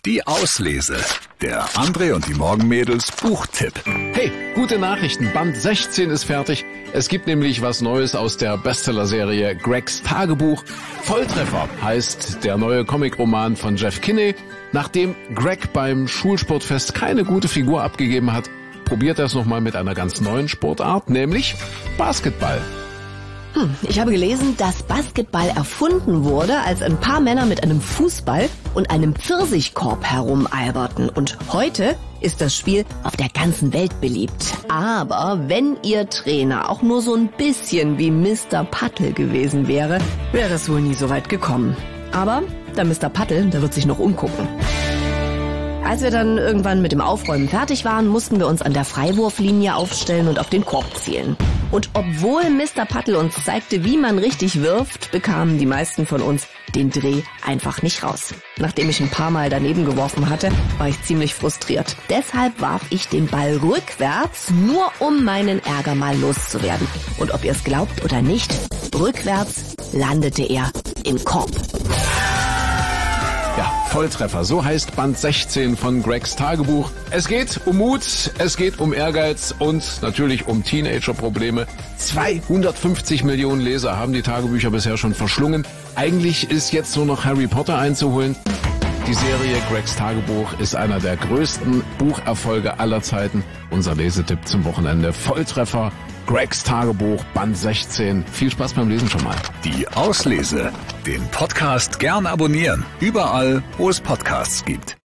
Die Auslese. Der André und die Morgenmädels Buchtipp. Hey, gute Nachrichten. Band 16 ist fertig. Es gibt nämlich was Neues aus der Bestsellerserie Gregs Tagebuch. Volltreffer heißt der neue Comicroman von Jeff Kinney. Nachdem Greg beim Schulsportfest keine gute Figur abgegeben hat, probiert er es nochmal mit einer ganz neuen Sportart, nämlich Basketball. Ich habe gelesen, dass Basketball erfunden wurde, als ein paar Männer mit einem Fußball und einem Pfirsichkorb herumalberten. Und heute ist das Spiel auf der ganzen Welt beliebt. Aber wenn Ihr Trainer auch nur so ein bisschen wie Mr. Pattel gewesen wäre, wäre es wohl nie so weit gekommen. Aber der Mr. Pattel, der wird sich noch umgucken. Als wir dann irgendwann mit dem Aufräumen fertig waren, mussten wir uns an der Freiwurflinie aufstellen und auf den Korb zielen. Und obwohl Mr. Pattel uns zeigte, wie man richtig wirft, bekamen die meisten von uns den Dreh einfach nicht raus. Nachdem ich ein paar Mal daneben geworfen hatte, war ich ziemlich frustriert. Deshalb warf ich den Ball rückwärts, nur um meinen Ärger mal loszuwerden. Und ob ihr es glaubt oder nicht, rückwärts landete er im Korb. Ja, Volltreffer, so heißt Band 16 von Gregs Tagebuch. Es geht um Mut, es geht um Ehrgeiz und natürlich um Teenager-Probleme. 250 Millionen Leser haben die Tagebücher bisher schon verschlungen. Eigentlich ist jetzt nur noch Harry Potter einzuholen. Die Serie Gregs Tagebuch ist einer der größten Bucherfolge aller Zeiten. Unser Lesetipp zum Wochenende: Volltreffer, Gregs Tagebuch, Band 16. Viel Spaß beim Lesen schon mal. Die Auslese. Den Podcast gern abonnieren. Überall, wo es Podcasts gibt.